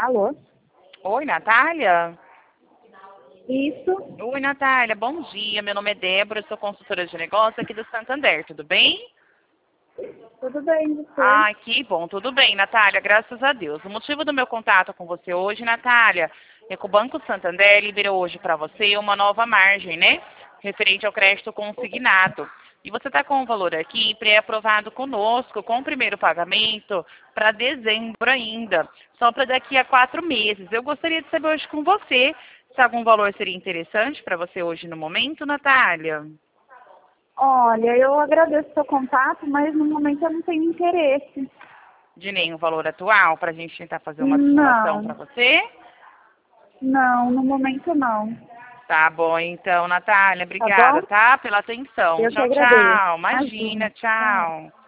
Alô? Oi, Natália? Isso? Oi, Natália, bom dia. Meu nome é Débora, eu sou consultora de negócios aqui do Santander, tudo bem? Tudo bem, você? Ah, que bom, tudo bem, Natália, graças a Deus. O motivo do meu contato com você hoje, Natália, é que o Banco Santander liberou hoje para você uma nova margem, né? Referente ao crédito consignado. E você está com o valor aqui pré-aprovado conosco, com o primeiro pagamento para dezembro ainda, só para daqui a 4 meses. Eu gostaria de saber hoje com você se algum valor seria interessante para você hoje no momento, Natália. Olha, eu agradeço o seu contato, mas no momento eu não tenho interesse. De nenhum valor atual para a gente tentar fazer uma simulação para Não, você? não, no momento não. Tá bom, então, Natália, Tá obrigada, bom? tá? Pela atenção. Eu que Tchau, agradeço. tchau. Imagina. Imagina, Tchau. tchau.